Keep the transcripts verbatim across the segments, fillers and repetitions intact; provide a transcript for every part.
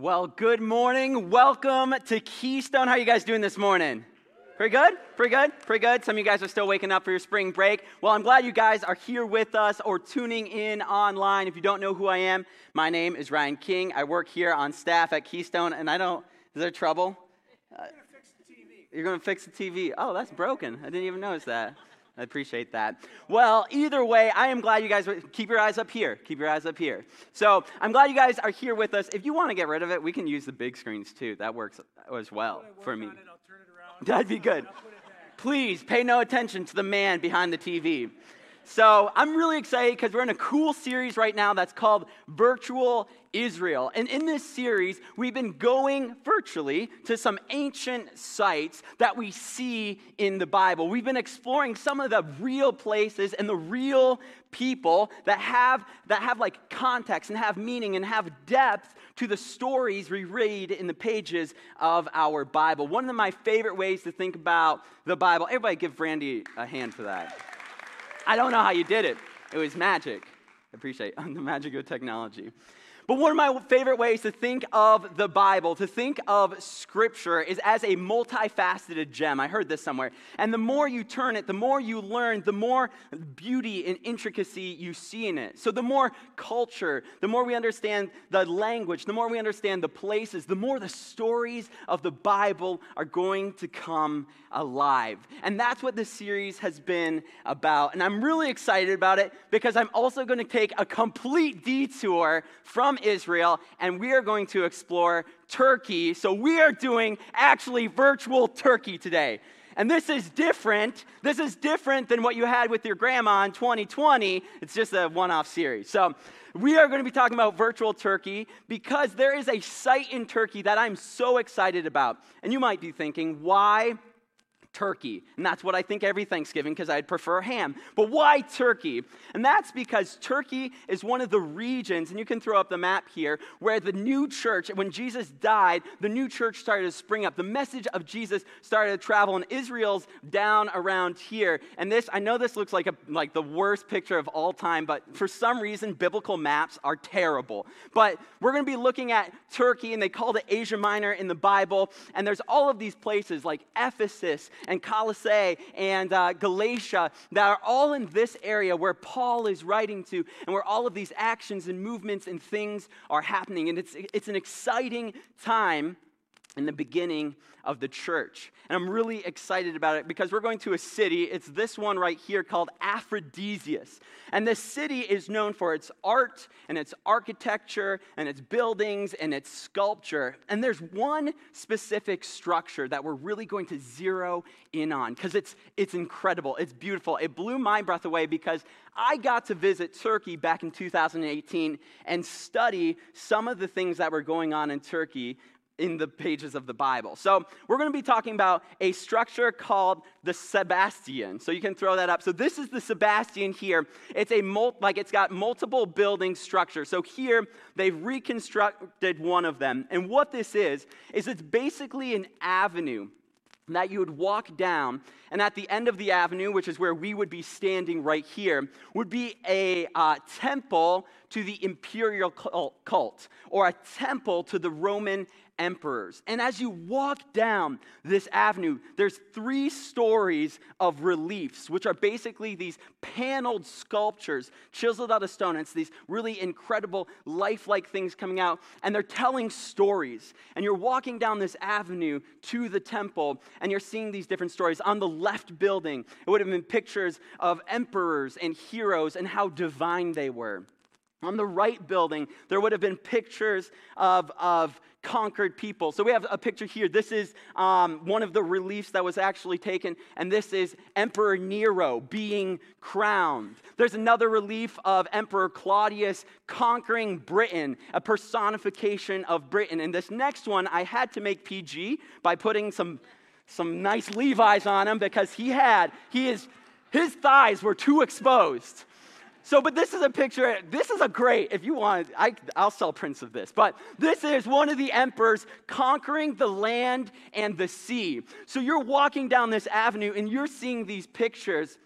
Well, good morning. Welcome to Keystone. How are you guys doing this morning? Pretty good? Pretty good? Pretty good? Some of you guys are still waking up for your spring break. Well, I'm glad you guys are here with us or tuning in online. If you don't know who I am, my name is Ryan King. I work here on staff at Keystone, and I don't, is there trouble? Uh, You're going to fix the T V. You're going to fix the T V. Oh, that's broken. I didn't even notice that. I appreciate that. Well, either way, I am glad you guys, keep your eyes up here. Keep your eyes up here. So I'm glad you guys are here with us. If you want to get rid of it, we can use the big screens too. That works as well for me. It, I'll turn it around. That'd be good. I'll put it back. Please pay no attention to the man behind the T V. So I'm really excited because we're in a cool series right now that's called Virtual Israel. And in this series, we've been going virtually to some ancient sites that we see in the Bible. We've been exploring some of the real places and the real people that have that have like context and have meaning and have depth to the stories we read in the pages of our Bible. One of my favorite ways to think about the Bible, everybody give Randy a hand for that. I don't know how you did it. It was magic. I appreciate the magic of technology. But one of my favorite ways to think of the Bible, to think of Scripture, is as a multifaceted gem. I heard this somewhere. And the more you turn it, the more you learn, the more beauty and intricacy you see in it. So the more culture, the more we understand the language, the more we understand the places, the more the stories of the Bible are going to come alive. And that's what this series has been about. And I'm really excited about it because I'm also going to take a complete detour from Israel, and we are going to explore Turkey. So we are doing actually virtual Turkey today. And this is different. This is different than what you had with your grandma in twenty twenty. It's just a one-off series. So we are going to be talking about virtual Turkey because there is a site in Turkey that I'm so excited about. And you might be thinking, why Turkey? And that's what I think every Thanksgiving, because I'd prefer ham. But why Turkey? And that's because Turkey is one of the regions, and you can throw up the map here, where the new church, when Jesus died, the new church started to spring up. The message of Jesus started to travel, and Israel's down around here. And this, I know this looks like a like the worst picture of all time, but for some reason, biblical maps are terrible. But we're going to be looking at Turkey, and they called it Asia Minor in the Bible, and there's all of these places like Ephesus and Colossae and uh, Galatia that are all in this area where Paul is writing to and where all of these actions and movements and things are happening. And it's it's an exciting time in the beginning of the church. And I'm really excited about it because we're going to a city. It's this one right here called Aphrodisias. And this city is known for its art and its architecture and its buildings and its sculpture. And there's one specific structure that we're really going to zero in on because it's it's incredible. It's beautiful. It blew my breath away because I got to visit Turkey back in two thousand eighteen and study some of the things that were going on in Turkey in the pages of the Bible. So we're going to be talking about a structure called the Sebastian. So you can throw that up. So this is the Sebastian here. It's a mul- like it's got multiple building structures. So here they've reconstructed one of them. And what this is, is it's basically an avenue that you would walk down, and at the end of the avenue, which is where we would be standing right here, would be a uh, temple to the imperial cult, or a temple to the Roman emperors. And as you walk down this avenue, there's three stories of reliefs, which are basically these paneled sculptures, chiseled out of stone. It's these really incredible, lifelike things coming out, and they're telling stories. And you're walking down this avenue to the temple, and you're seeing these different stories. On the left building, it would have been pictures of emperors and heroes and how divine they were. On the right building, there would have been pictures of, of conquered people. So we have a picture here. This is um, one of the reliefs that was actually taken, and this is Emperor Nero being crowned. There's another relief of Emperor Claudius conquering Britain, a personification of Britain. And this next one, I had to make P G by putting some, some nice Levi's on him because he had, he is, his thighs were too exposed. So, but this is a picture, this is a great, if you want, I, I'll sell prints of this, but this is one of the emperors conquering the land and the sea. So you're walking down this avenue and you're seeing these pictures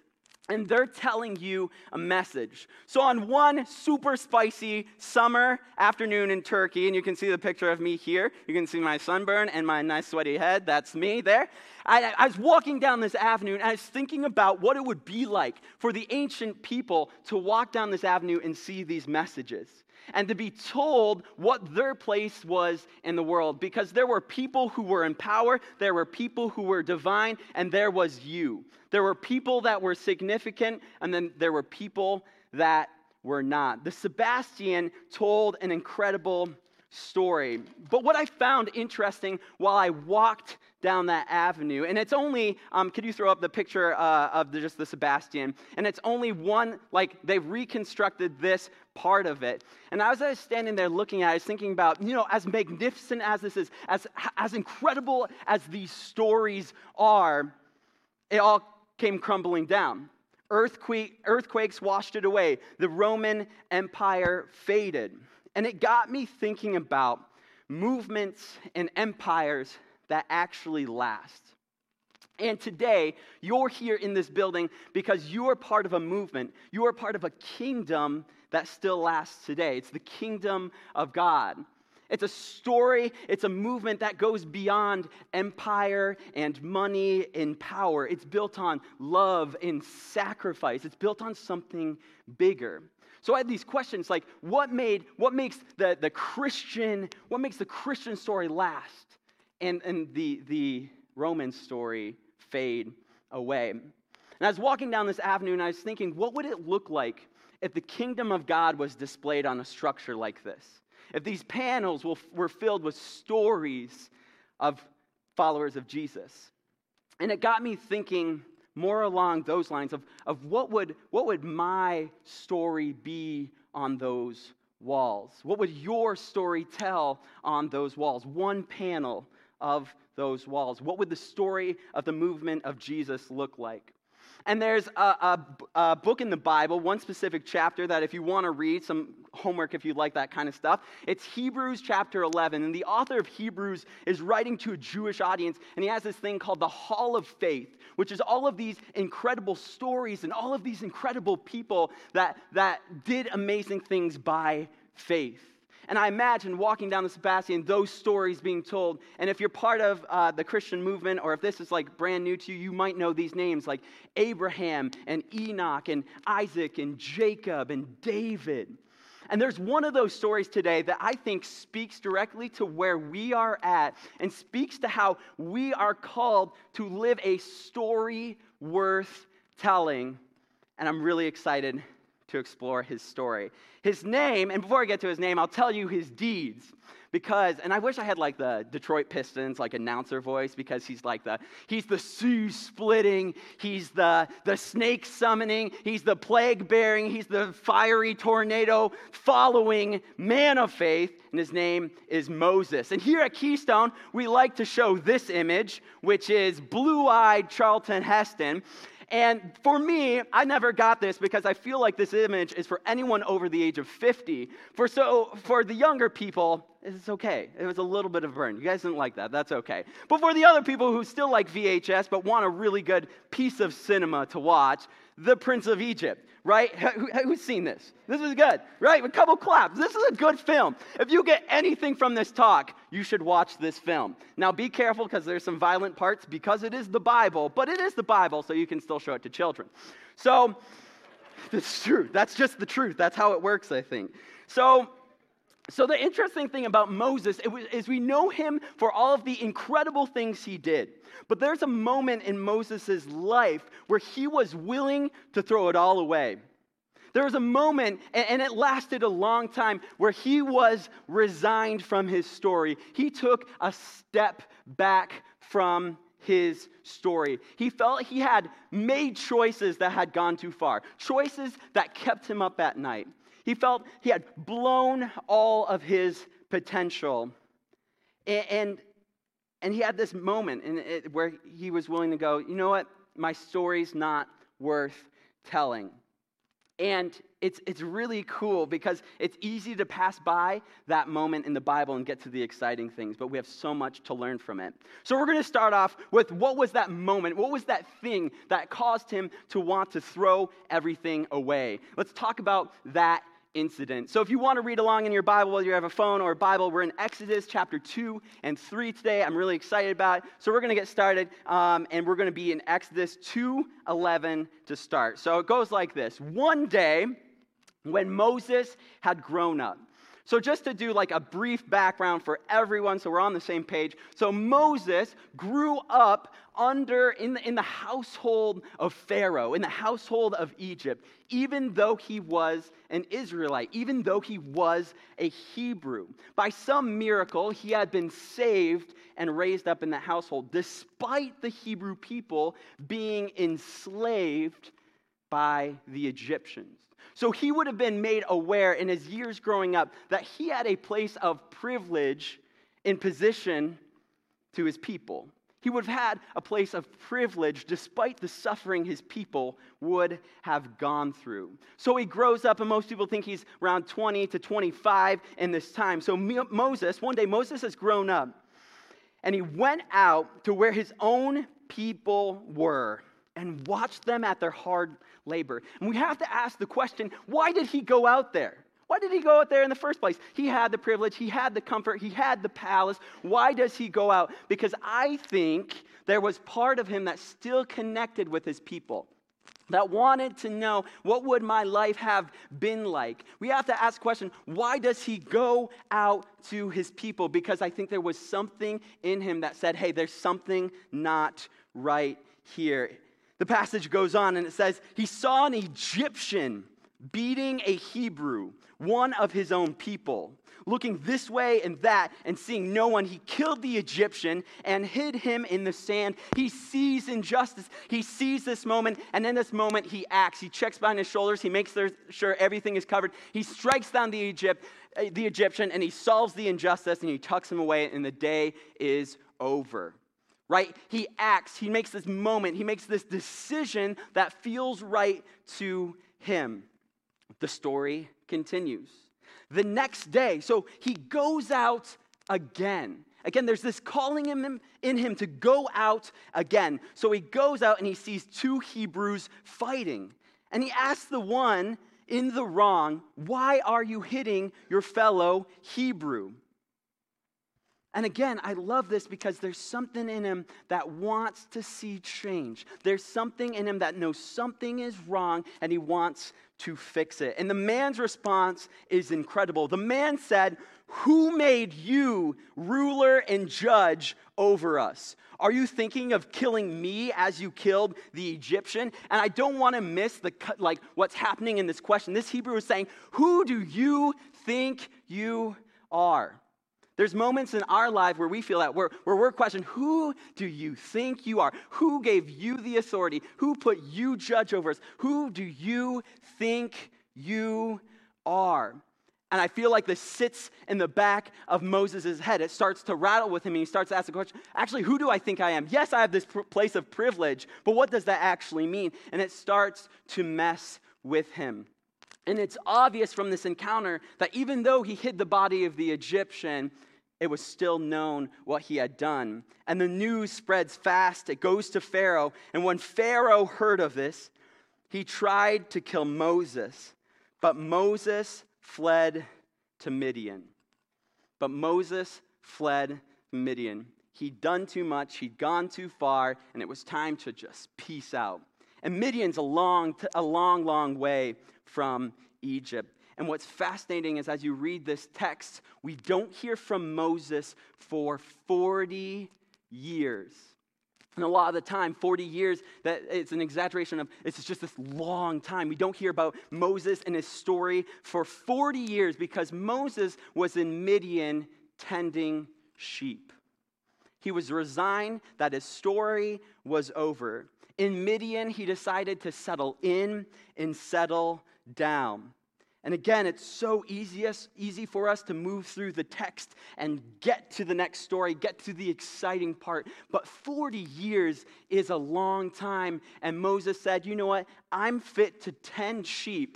and they're telling you a message. So on one super spicy summer afternoon in Turkey, and you can see the picture of me here, you can see my sunburn and my nice sweaty head, that's me there. I, I was walking down this avenue, and I was thinking about what it would be like for the ancient people to walk down this avenue and see these messages, and to be told what their place was in the world, because there were people who were in power, there were people who were divine, and there was you. There were people that were significant, and then there were people that were not. The Sebastian told an incredible story. But what I found interesting while I walked down that avenue, and it's only, um, could you throw up the picture uh, of the, just the Sebastian? And it's only one, like they've reconstructed this part of it. And as I was standing there looking at it, I was thinking about, you know, as magnificent as this is, as, as incredible as these stories are, it all came crumbling down. Earthquake, earthquakes washed it away. The Roman Empire faded. And it got me thinking about movements and empires that actually last. And today, you're here in this building because you are part of a movement. You are part of a kingdom that still lasts today. It's the kingdom of God. It's a story, it's a movement that goes beyond empire and money and power. It's built on love and sacrifice. It's built on something bigger. So I had these questions like, what made, what makes the, the Christian, what makes the Christian story last and, and the, the Roman story fade away? And I was walking down this avenue and I was thinking, what would it look like if the kingdom of God was displayed on a structure like this? If these panels were filled with stories of followers of Jesus? And it got me thinking more along those lines of, of what would what would my story be on those walls? What would your story tell on those walls? One panel of those walls. What would the story of the movement of Jesus look like? And there's a, a, a book in the Bible, one specific chapter that if you want to read, some homework if you like that kind of stuff, it's Hebrews chapter eleven. And the author of Hebrews is writing to a Jewish audience, and he has this thing called the Hall of Faith, which is all of these incredible stories and all of these incredible people that, that did amazing things by faith. And I imagine walking down the Sebastian, those stories being told. And if you're part of uh, the Christian movement, or if this is like brand new to you, you might know these names like Abraham and Enoch and Isaac and Jacob and David. And there's one of those stories today that I think speaks directly to where we are at and speaks to how we are called to live a story worth telling. And I'm really excited to explore his story. His name, and before I get to his name, I'll tell you his deeds. Because, and I wish I had like the Detroit Pistons, like announcer voice, because he's like the, he's the sea splitting, he's the, the snake summoning, he's the plague bearing, he's the fiery tornado following man of faith, and his name is Moses. And here at Keystone, we like to show this image, which is blue-eyed Charlton Heston. And for me, I never got this because I feel like this image is for anyone over the age of fifty. For so for the younger people, it's okay. It was a little bit of a burn. You guys didn't like that. That's okay. But for the other people who still like V H S but want a really good piece of cinema to watch, The Prince of Egypt, right? Who, who's seen this? This is good, right? A couple claps. This is a good film. If you get anything from this talk, you should watch this film. Now, be careful because there's some violent parts because it is the Bible, but it is the Bible, so you can still show it to children. So, it's true. That's just the truth. That's how it works, I think. So, so the interesting thing about Moses is we know him for all of the incredible things he did. But there's a moment in Moses' life where he was willing to throw it all away. There was a moment, and it lasted a long time, where he was resigned from his story. He took a step back from his story. He felt he had made choices that had gone too far, choices that kept him up at night. He felt he had blown all of his potential. And, and, and he had this moment in it where he was willing to go, you know what? My story's not worth telling. And it's it's really cool because it's easy to pass by that moment in the Bible and get to the exciting things, but we have so much to learn from it. So we're going to start off with what was that moment? What was that thing that caused him to want to throw everything away? Let's talk about that incident. So if you want to read along in your Bible, whether you have a phone or a Bible, we're in Exodus chapter two and three today. I'm really excited about it. So we're going to get started, um, and we're going to be in Exodus two eleven to start. So it goes like this. One day, when Moses had grown up. So just to do like a brief background for everyone so we're on the same page. So Moses grew up under in the, in the household of Pharaoh, in the household of Egypt, even though he was an Israelite, even though he was a Hebrew. By some miracle, he had been saved and raised up in the household, despite the Hebrew people being enslaved by the Egyptians. So he would have been made aware in his years growing up that he had a place of privilege in position to his people. He would have had a place of privilege despite the suffering his people would have gone through. So he grows up, and most people think he's around twenty to twenty-five in this time. So Moses, one day Moses has grown up, and he went out to where his own people were and watched them at their hard labor. And we have to ask the question, why did he go out there? Why did he go out there in the first place? He had the privilege, he had the comfort, he had the palace. Why does he go out? Because I think there was part of him that still connected with his people, that wanted to know, what would my life have been like? We have to ask the question, why does he go out to his people? Because I think there was something in him that said, hey, there's something not right here. The passage goes on and it says, he saw an Egyptian beating a Hebrew, one of his own people. Looking this way and that and seeing no one, he killed the Egyptian and hid him in the sand. He sees injustice. He sees this moment, and in this moment he acts. He checks behind his shoulders. He makes sure everything is covered. He strikes down the Egypt, the Egyptian, and he solves the injustice, and he tucks him away, and the day is over. Right? He acts. He makes this moment. He makes this decision that feels right to him. The story continues. The next day, so he goes out again. Again, there's this calling in him, in him to go out again. So he goes out and he sees two Hebrews fighting. And he asks the one in the wrong, why are you hitting your fellow Hebrew? And again, I love this because there's something in him that wants to see change. There's something in him that knows something is wrong and he wants to fix it. And the man's response is incredible. The man said, who made you ruler and judge over us? Are you thinking of killing me as you killed the Egyptian? And I don't want to miss the like what's happening in this question. This Hebrew is saying, who do you think you are? There's moments in our life where we feel that, where, where we're questioning, who do you think you are? Who gave you the authority? Who put you judge over us? Who do you think you are? And I feel like this sits in the back of Moses' head. It starts to rattle with him, and he starts to ask the question, actually, who do I think I am? Yes, I have this pr- place of privilege, but what does that actually mean? And it starts to mess with him. And it's obvious from this encounter that even though he hid the body of the Egyptian, it was still known what he had done. And the news spreads fast. It goes to Pharaoh. And when Pharaoh heard of this, he tried to kill Moses. But Moses fled to Midian. But Moses fled to Midian. He'd done too much. He'd gone too far. And it was time to just peace out. And Midian's a long, a long, long way from Egypt. And what's fascinating is as you read this text, we don't hear from Moses for forty years. And a lot of the time, forty years, that it's an exaggeration of, it's just this long time. We don't hear about Moses and his story for forty years because Moses was in Midian tending sheep. He was resigned that his story was over. In Midian, he decided to settle in and settle down. And again, it's so easy, easy for us to move through the text and get to the next story, get to the exciting part. But forty years is a long time. And Moses said, you know what? I'm fit to tend sheep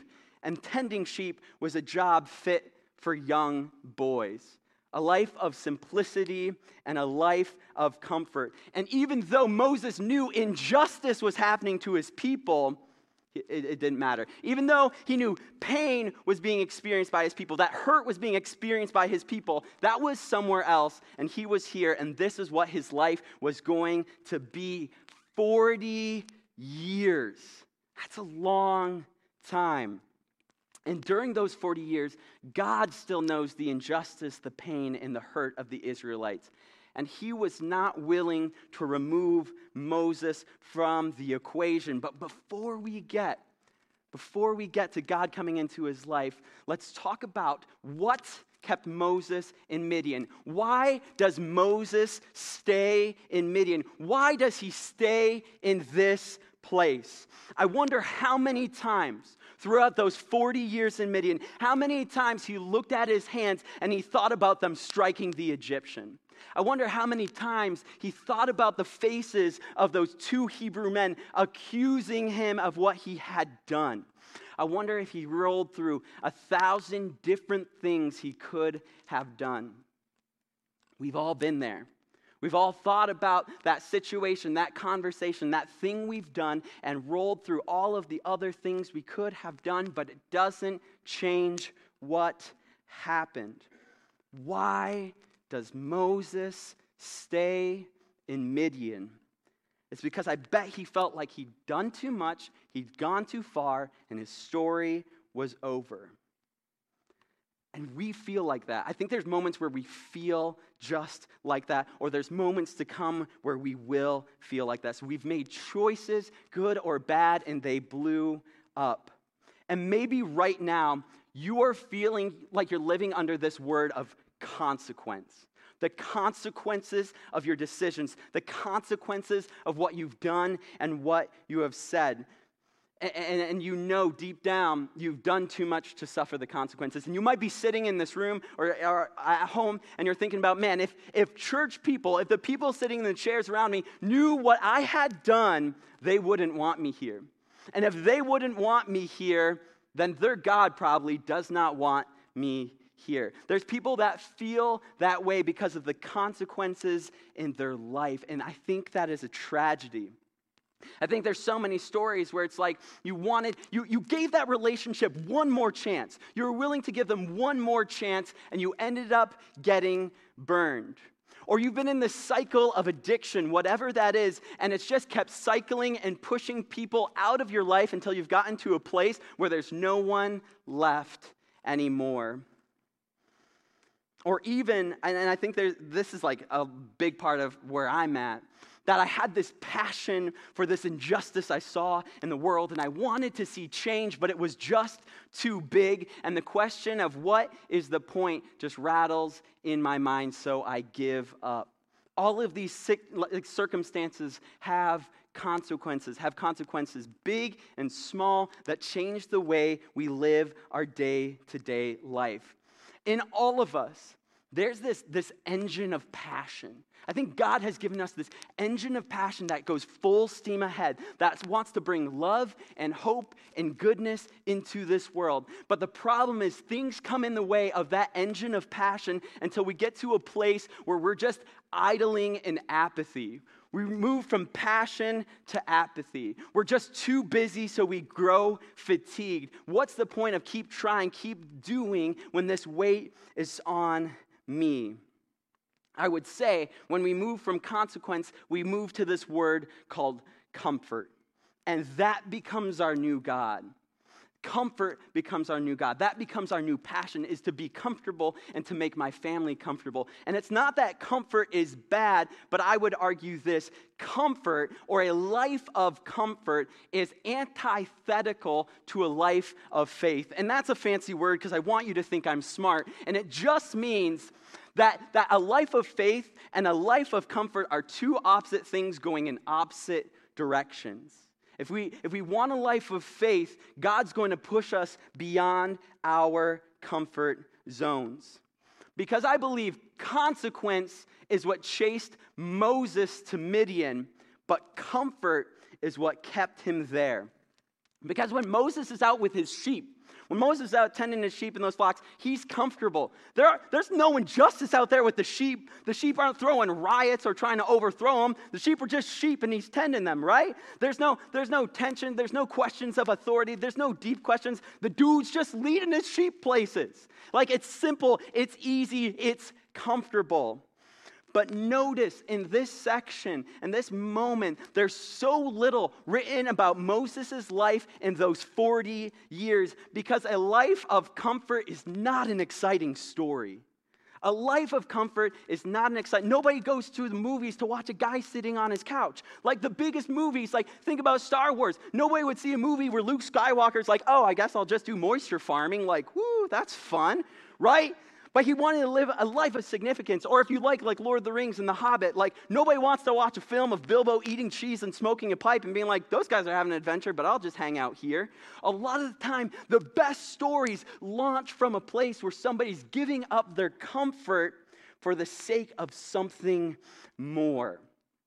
and tending sheep was a job fit for young boys. A life of simplicity and a life of comfort. And even though Moses knew injustice was happening to his people, It, it didn't matter. Even though he knew pain was being experienced by his people, that hurt was being experienced by his people, that was somewhere else, and he was here, and this is what his life was going to be. forty years. That's a long time. And during those forty years, God still knows the injustice, the pain, and the hurt of the Israelites. And he was not willing to remove Moses from the equation. But before we get, before we get to God coming into his life, let's talk about what kept Moses in Midian. Why does Moses stay in Midian? Why does he stay in this place? I wonder how many times throughout those forty years in Midian, how many times he looked at his hands and he thought about them striking the Egyptian. I wonder how many times he thought about the faces of those two Hebrew men accusing him of what he had done. I wonder if he rolled through a thousand different things he could have done. We've all been there. We've all thought about that situation, that conversation, that thing we've done, and rolled through all of the other things we could have done, but it doesn't change what happened. Why does Moses stay in Midian? It's because I bet he felt like he'd done too much, he'd gone too far, and his story was over. And we feel like that. I think there's moments where we feel just like that, or there's moments to come where we will feel like that. So we've made choices, good or bad, and they blew up. And maybe right now, you are feeling like you're living under this word of consequence. The consequences of your decisions, the consequences of what you've done and what you have said. And, and, and you know deep down you've done too much to suffer the consequences. And you might be sitting in this room or, or at home and you're thinking about, man, if, if church people, if the people sitting in the chairs around me knew what I had done, they wouldn't want me here. And if they wouldn't want me here, then their God probably does not want me here. There's people that feel that way because of the consequences in their life, and I think that is a tragedy. I think there's so many stories where it's like you wanted, you, you gave that relationship one more chance. You were willing to give them one more chance, and you ended up getting burned. Or you've been in this cycle of addiction, whatever that is, and it's just kept cycling and pushing people out of your life until you've gotten to a place where there's no one left anymore. Or even, and I think there's, this is like a big part of where I'm at, that I had this passion for this injustice I saw in the world, and I wanted to see change, but it was just too big. And the question of what is the point just rattles in my mind, so I give up. All of these circumstances have consequences, have consequences big and small that change the way we live our day-to-day life. In all of us, there's this, this engine of passion. I think God has given us this engine of passion that goes full steam ahead, that wants to bring love and hope and goodness into this world. But the problem is things come in the way of that engine of passion until we get to a place where we're just idling in apathy. We move from passion to apathy. We're just too busy, so we grow fatigued. What's the point of keep trying, keep doing when this weight is on me? I would say when we move from consequence, we move to this word called comfort. And that becomes our new God. Comfort becomes our new God. That becomes our new passion, is to be comfortable and to make my family comfortable. And it's not that comfort is bad, but I would argue this: comfort, or a life of comfort, is antithetical to a life of faith. And that's a fancy word because I want you to think I'm smart. And it just means that, that a life of faith and a life of comfort are two opposite things going in opposite directions. If we, if we want a life of faith, God's going to push us beyond our comfort zones. Because I believe consequence is what chased Moses to Midian, but comfort is what kept him there. Because when Moses is out with his sheep, when Moses is out tending his sheep in those flocks, he's comfortable. There are, there's no injustice out there with the sheep. The sheep aren't throwing riots or trying to overthrow them. The sheep are just sheep and he's tending them, right? There's no, there's no tension. There's no questions of authority. There's no deep questions. The dude's just leading his sheep places. Like, it's simple, it's easy, it's comfortable. But notice in this section, in this moment, there's so little written about Moses' life in those forty years, because a life of comfort is not an exciting story. A life of comfort is not an exciting. Nobody goes to the movies to watch a guy sitting on his couch. Like the biggest movies, like think about Star Wars. Nobody would see a movie where Luke Skywalker's like, oh, I guess I'll just do moisture farming. Like, whoo, that's fun, right? But he wanted to live a life of significance. Or if you like, like Lord of the Rings and The Hobbit, like nobody wants to watch a film of Bilbo eating cheese and smoking a pipe and being like, those guys are having an adventure, but I'll just hang out here. A lot of the time, the best stories launch from a place where somebody's giving up their comfort for the sake of something more.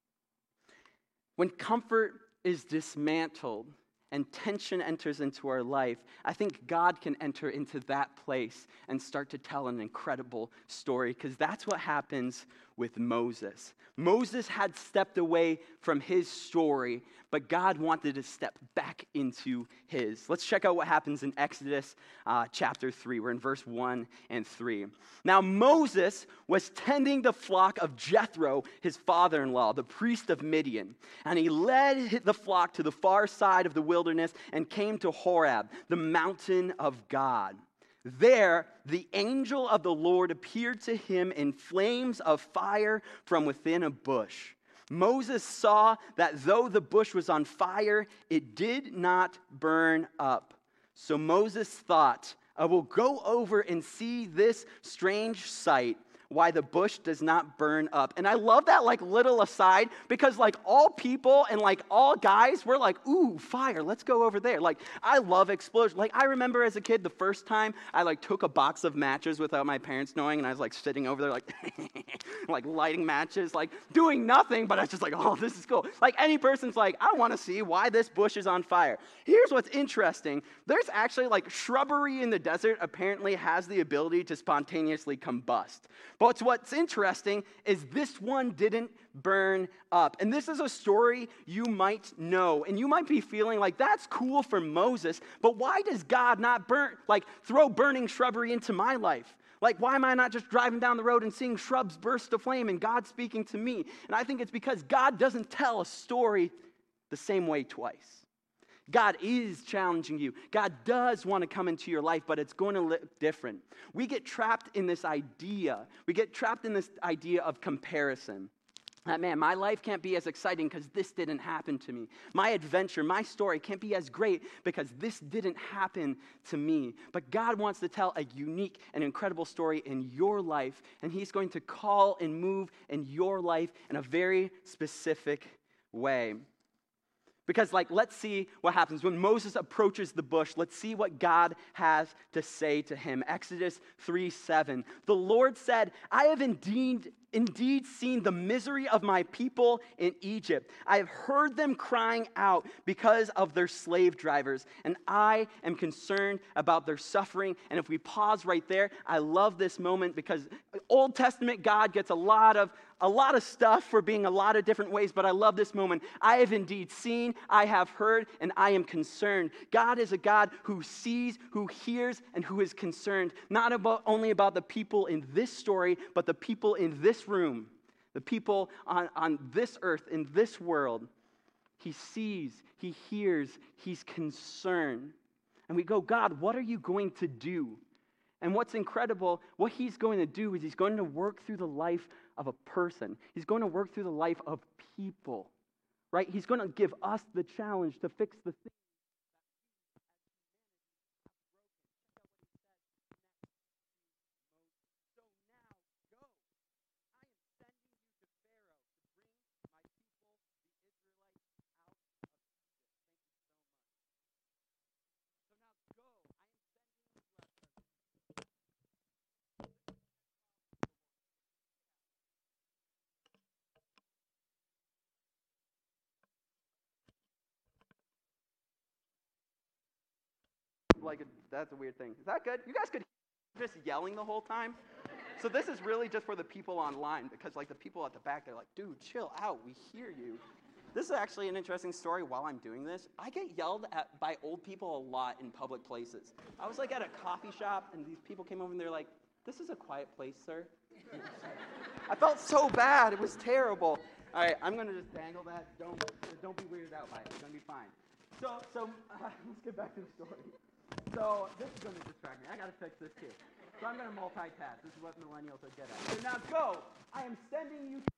When comfort is dismantled and tension enters into our life, I think God can enter into that place and start to tell an incredible story, because that's what happens with Moses. Moses had stepped away from his story, but God wanted to step back into his. Let's check out what happens in Exodus uh, chapter three. We're in verse one and three. Now Moses was tending the flock of Jethro, his father-in-law, the priest of Midian. And he led the flock to the far side of the wilderness and came to Horeb, the mountain of God. There, the angel of the Lord appeared to him in flames of fire from within a bush. Moses saw that though the bush was on fire, it did not burn up. So Moses thought, I will go over and see this strange sight, why the bush does not burn up. And I love that like little aside, because like all people and like all guys, we're like, ooh, fire, let's go over there. Like, I love explosions. Like, I remember as a kid, the first time I like took a box of matches without my parents knowing, and I was like sitting over there like, like lighting matches, like doing nothing, but I was just like, oh, this is cool. Like any person's like, I want to see why this bush is on fire. Here's what's interesting. There's actually like shrubbery in the desert apparently has the ability to spontaneously combust. But what's interesting is this one didn't burn up. And this is a story you might know. And you might be feeling like, that's cool for Moses, but why does God not burn, like throw burning shrubbery into my life? Like, why am I not just driving down the road and seeing shrubs burst to flame and God speaking to me? And I think it's because God doesn't tell a story the same way twice. God is challenging you. God does want to come into your life, but it's going to look different. We get trapped in this idea. We get trapped in this idea of comparison. That, man, my life can't be as exciting because this didn't happen to me. My adventure, my story can't be as great because this didn't happen to me. But God wants to tell a unique and incredible story in your life, and he's going to call and move in your life in a very specific way. Because, like, let's see what happens. When Moses approaches the bush, let's see what God has to say to him. Exodus three seven. The Lord said, I have indeed, indeed seen the misery of my people in Egypt. I have heard them crying out because of their slave drivers, and I am concerned about their suffering. And if we pause right there, I love this moment because Old Testament God gets a lot of A lot of stuff for being a lot of different ways, but I love this moment. I have indeed seen, I have heard, and I am concerned. God is a God who sees, who hears, and who is concerned, not about, only about the people in this story, but the people in this room, the people on, on this earth, in this world. He sees, he hears, he's concerned. And we go, God, what are you going to do? And what's incredible, what he's going to do is he's going to work through the life of a person. He's going to work through the life of people, right? He's going to give us the challenge to fix the thing. like, a, that's a weird thing. Is that good? You guys could hear just yelling the whole time? So this is really just for the people online, because like the people at the back, they're like, dude, chill out, we hear you. This is actually an interesting story while I'm doing this. I get yelled at by old people a lot in public places. I was like at a coffee shop, and these people came over and they're like, this is a quiet place, sir. I felt so bad, it was terrible. All right, I'm gonna just dangle that. Don't, don't be weirded out by it, it's gonna be fine. So, so uh, let's get back to the story. So this is gonna distract me, I gotta fix this too. So I'm going to multitask. This is what millennials are good at. So now go. I am sending you.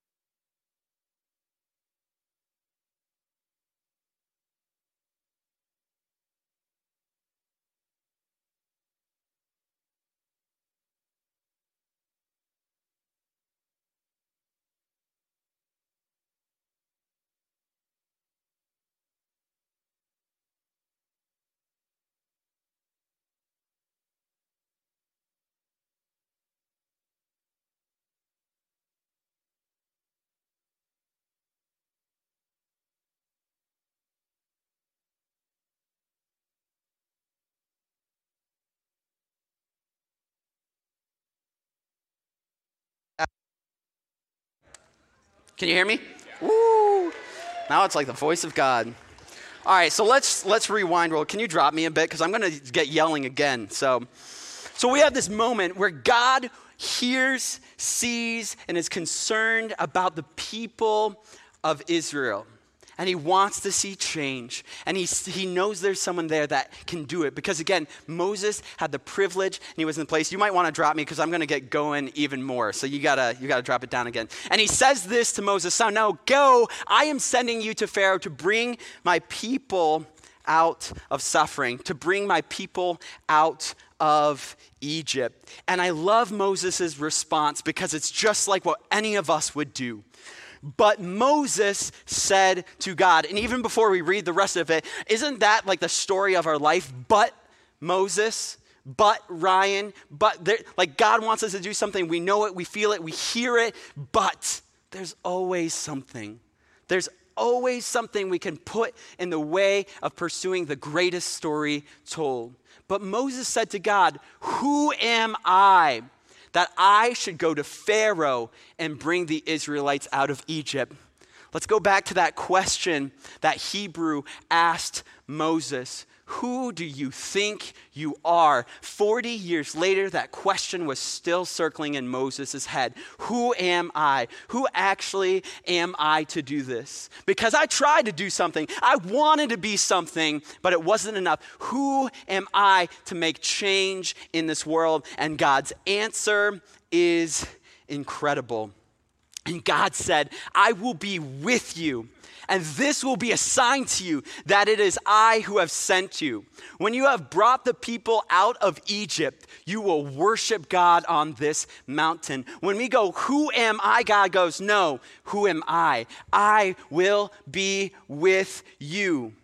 Can you hear me? Woo! Now it's like the voice of God. All right, so let's let's rewind. Roll. Can you drop me a bit? Because I'm going to get yelling again. So, so we have this moment where God hears, sees, and is concerned about the people of Israel. And he wants to see change. And he, he knows there's someone there that can do it. Because again, Moses had the privilege and he was in the place. You might want to drop me because I'm going to get going even more. So you gotta, you gotta drop it down again. And he says this to Moses, "So now go, I am sending you to Pharaoh to bring my people out of suffering, to bring my people out of Egypt." And I love Moses' response because it's just like what any of us would do. But Moses said to God, and even before we read the rest of it, isn't that like the story of our life? But Moses, but Ryan, but there, like God wants us to do something. We know it, we feel it, we hear it, but there's always something. There's always something we can put in the way of pursuing the greatest story told. But Moses said to God, "Who am I that I should go to Pharaoh and bring the Israelites out of Egypt?" Let's go back to that question that Hebrew asked Moses. Who do you think you are? forty years later, that question was still circling in Moses' head. Who am I? Who actually am I to do this? Because I tried to do something. I wanted to be something, but it wasn't enough. Who am I to make change in this world? And God's answer is incredible. And God said, "I will be with you. And this will be a sign to you that it is I who have sent you. When you have brought the people out of Egypt, you will worship God on this mountain." When we go, "Who am I?" God goes, "No, who am I? I will be with you."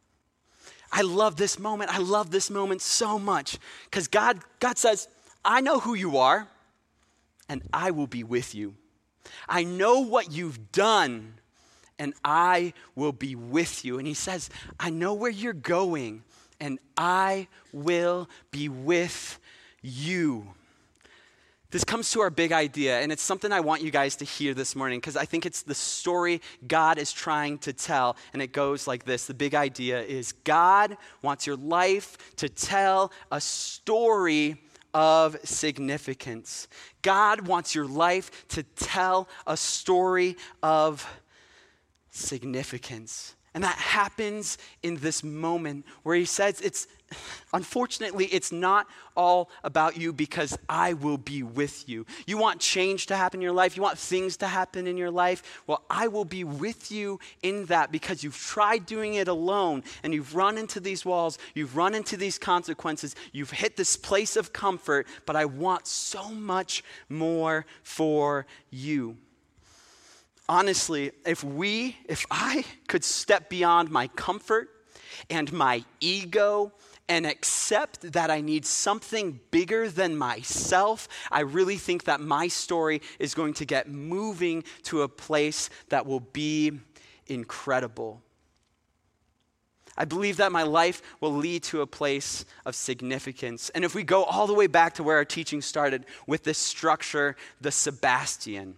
I love this moment. I love this moment so much because God, God says, "I know who you are and I will be with you. I know what you've done and I will be with you." And he says, "I know where you're going, and I will be with you." This comes to our big idea, and it's something I want you guys to hear this morning because I think it's the story God is trying to tell, and it goes like this. The big idea is God wants your life to tell a story of significance. God wants your life to tell a story of significance. And that happens in this moment where he says, it's unfortunately, it's not all about you because I will be with you. You want change to happen in your life? You want things to happen in your life? Well, I will be with you in that because you've tried doing it alone and you've run into these walls, you've run into these consequences, you've hit this place of comfort, but I want so much more for you. Honestly, if we, if I could step beyond my comfort and my ego and accept that I need something bigger than myself, I really think that my story is going to get moving to a place that will be incredible. I believe that my life will lead to a place of significance. And if we go all the way back to where our teaching started with this structure, the Sebastian,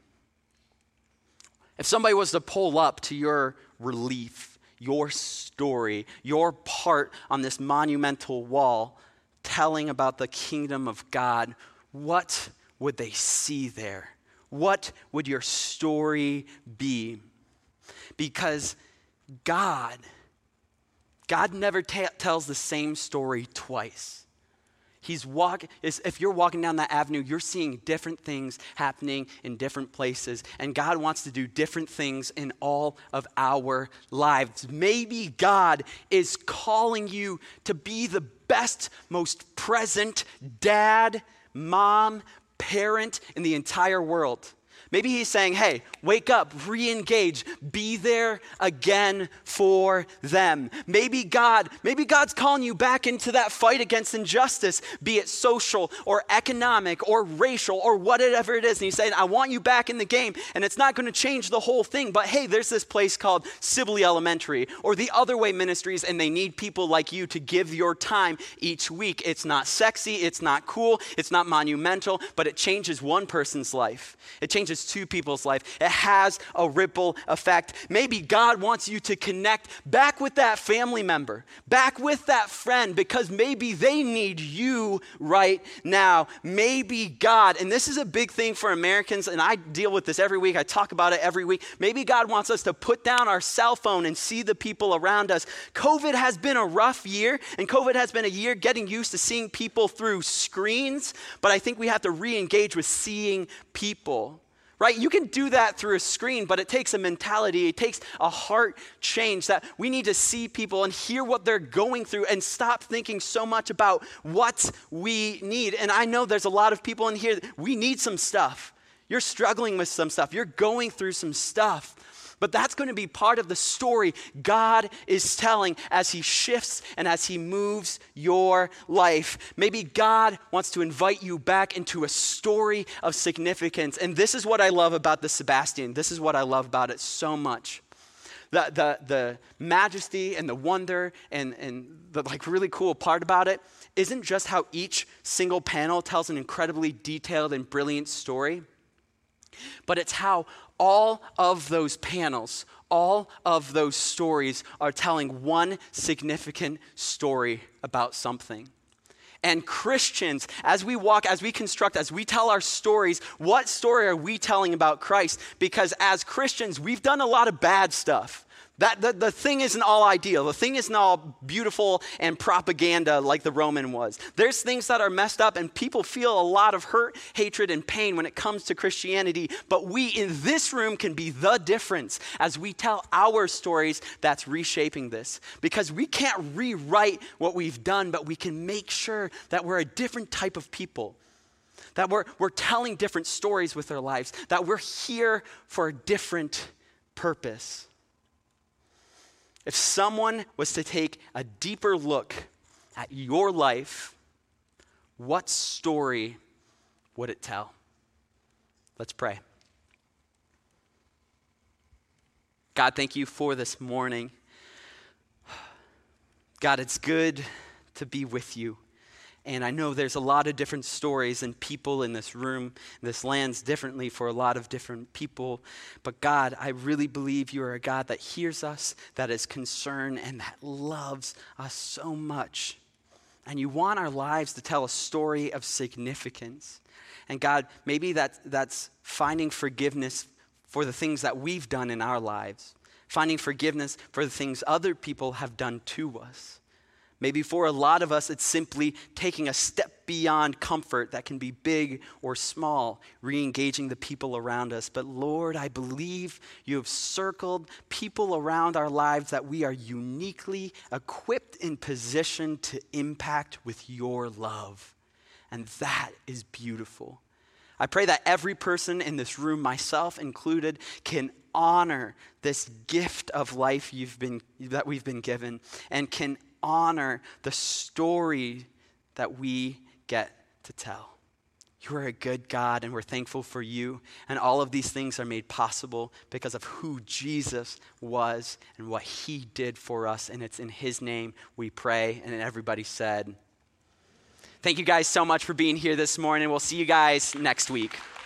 if somebody was to pull up to your relief, your story, your part on this monumental wall telling about the kingdom of God, what would they see there? What would your story be? Because God, God never ta- tells the same story twice. He's walk, if you're walking down that avenue, you're seeing different things happening in different places. And God wants to do different things in all of our lives. Maybe God is calling you to be the best, most present dad, mom, parent in the entire world. Maybe he's saying, hey, wake up, re-engage, be there again for them. Maybe God, maybe God's calling you back into that fight against injustice, be it social or economic or racial or whatever it is. And he's saying, I want you back in the game. And it's not going to change the whole thing. But hey, there's this place called Sibley Elementary or the Other Way Ministries, and they need people like you to give your time each week. It's not sexy, it's not cool, it's not monumental, but it changes one person's life. It changes two people's life. It has a ripple effect. Maybe God wants you to connect back with that family member, back with that friend, because maybe they need you right now. Maybe God, and this is a big thing for Americans, and I deal with this every week. I talk about it every week. Maybe God wants us to put down our cell phone and see the people around us. COVID has been a rough year, and COVID has been a year getting used to seeing people through screens, but I think we have to re-engage with seeing people. Right? You can do that through a screen, but it takes a mentality, it takes a heart change that we need to see people and hear what they're going through and stop thinking so much about what we need. And I know there's a lot of people in here, that we need some stuff. You're struggling with some stuff. You're going through some stuff. But that's going to be part of the story God is telling as he shifts and as he moves your life. Maybe God wants to invite you back into a story of significance. And this is what I love about the Sebastian. This is what I love about it so much. The, the, the majesty and the wonder and, and the like really cool part about it isn't just how each single panel tells an incredibly detailed and brilliant story, but it's how all of those panels, all of those stories are telling one significant story about something. And Christians, as we walk, as we construct, as we tell our stories, what story are we telling about Christ? Because as Christians, we've done a lot of bad stuff. That the, the thing isn't all ideal. The thing isn't all beautiful and propaganda like the Roman was. There's things that are messed up, and people feel a lot of hurt, hatred, and pain when it comes to Christianity. But we in this room can be the difference as we tell our stories that's reshaping this. Because we can't rewrite what we've done, but we can make sure that we're a different type of people. That we're, we're telling different stories with our lives. That we're here for a different purpose. If someone was to take a deeper look at your life, what story would it tell? Let's pray. God, thank you for this morning. God, it's good to be with you. And I know there's a lot of different stories and people in this room. This lands differently for a lot of different people. But God, I really believe you are a God that hears us, that is concerned, and that loves us so much. And you want our lives to tell a story of significance. And God, maybe that, that's finding forgiveness for the things that we've done in our lives. Finding forgiveness for the things other people have done to us. Maybe for a lot of us, it's simply taking a step beyond comfort that can be big or small, re-engaging the people around us. But Lord, I believe you have circled people around our lives that we are uniquely equipped and positioned to impact with your love. And that is beautiful. I pray that every person in this room, myself included, can honor this gift of life you've been that we've been given and can honor the story that we get to tell. You are a good God, and we're thankful for you. And all of these things are made possible because of who Jesus was and what he did for us. And it's in his name we pray. And everybody said, thank you guys so much for being here this morning. We'll see you guys next week.